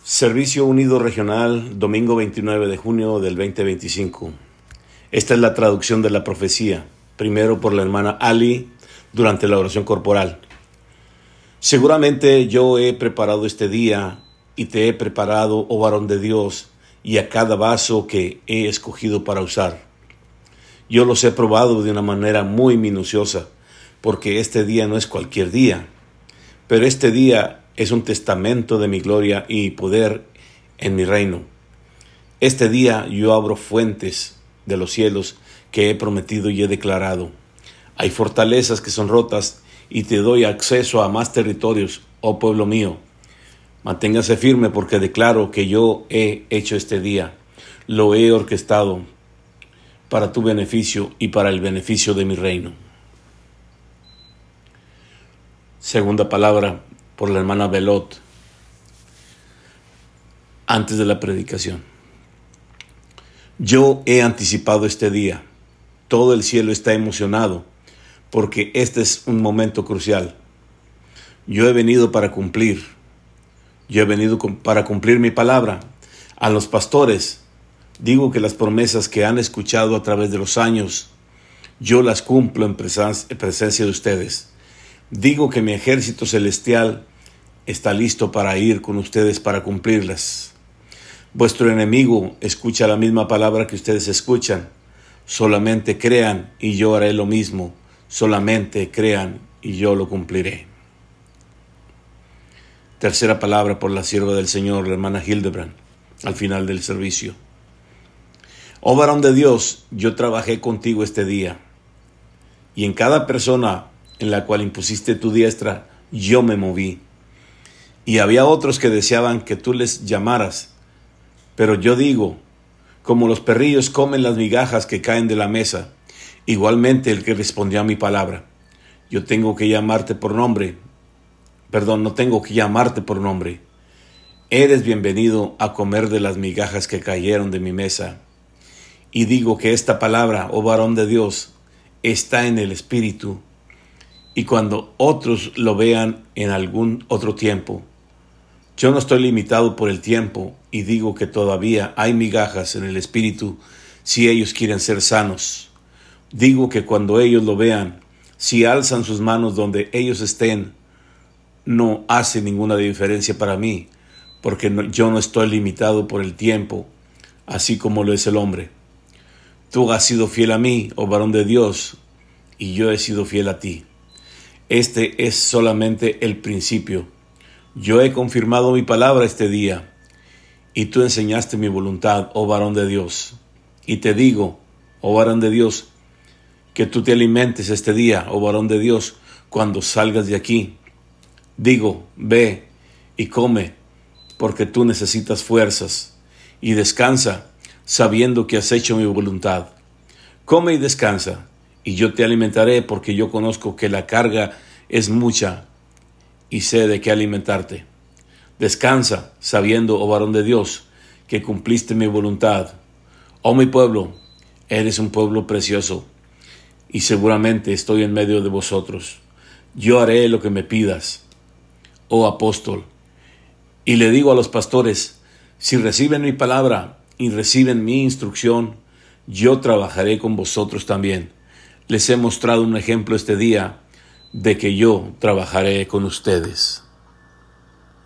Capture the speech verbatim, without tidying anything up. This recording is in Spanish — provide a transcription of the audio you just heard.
Servicio Unido Regional, domingo veintinueve de junio del veinte veinticinco. Esta es la traducción de la profecía, primero por la hermana Ali durante la oración corporal. Seguramente yo he preparado este día y te he preparado, oh varón de Dios, y a cada vaso que he escogido para usar. Yo los he probado de una manera muy minuciosa, porque este día no es cualquier día, pero este día es un testamento de mi gloria y poder en mi reino. Este día yo abro fuentes de los cielos que he prometido y he declarado. Hay fortalezas que son rotas y te doy acceso a más territorios, oh pueblo mío. Manténgase firme porque declaro que yo he hecho este día. Lo he orquestado para tu beneficio y para el beneficio de mi reino. Segunda palabra por la hermana Belot, antes de la predicación. Yo he anticipado este día. Todo el cielo está emocionado porque este es un momento crucial. Yo he venido para cumplir. Yo he venido para cumplir mi palabra. A los pastores digo que las promesas que han escuchado a través de los años, yo las cumplo en presencia de ustedes. Digo que mi ejército celestial está listo para ir con ustedes para cumplirlas. Vuestro enemigo escucha la misma palabra que ustedes escuchan. Solamente crean y yo haré lo mismo. Solamente crean y yo lo cumpliré. Tercera palabra por la sierva del Señor, la hermana Hildebrand, al final del servicio. Oh varón de Dios, yo trabajé contigo este día, y en cada persona en la cual impusiste tu diestra, yo me moví. Y había otros que deseaban que tú les llamaras, pero yo digo, como los perrillos comen las migajas que caen de la mesa, igualmente el que respondió a mi palabra. Yo tengo que llamarte por nombre, perdón, no tengo que llamarte por nombre. Eres bienvenido a comer de las migajas que cayeron de mi mesa. Y digo que esta palabra, oh varón de Dios, está en el Espíritu. Y cuando otros lo vean en algún otro tiempo, yo no estoy limitado por el tiempo y digo que todavía hay migajas en el Espíritu si ellos quieren ser sanos. Digo que cuando ellos lo vean, si alzan sus manos donde ellos estén, no hace ninguna diferencia para mí, porque no, yo no estoy limitado por el tiempo, así como lo es el hombre. Tú has sido fiel a mí, oh varón de Dios, y yo he sido fiel a ti. Este es solamente el principio. Yo he confirmado mi palabra este día, y tú enseñaste mi voluntad, oh varón de Dios. Y te digo, oh varón de Dios, que tú te alimentes este día, oh varón de Dios, cuando salgas de aquí. Digo, ve y come, porque tú necesitas fuerzas, y descansa, sabiendo que has hecho mi voluntad. Come y descansa, y yo te alimentaré, porque yo conozco que la carga es mucha, y sé de qué alimentarte. Descansa, sabiendo, oh varón de Dios, que cumpliste mi voluntad. Oh mi pueblo, eres un pueblo precioso, y seguramente estoy en medio de vosotros. Yo haré lo que me pidas, oh apóstol. Y le digo a los pastores, si reciben mi palabra y reciben mi instrucción, yo trabajaré con vosotros también. Les he mostrado un ejemplo este día de que yo trabajaré con ustedes.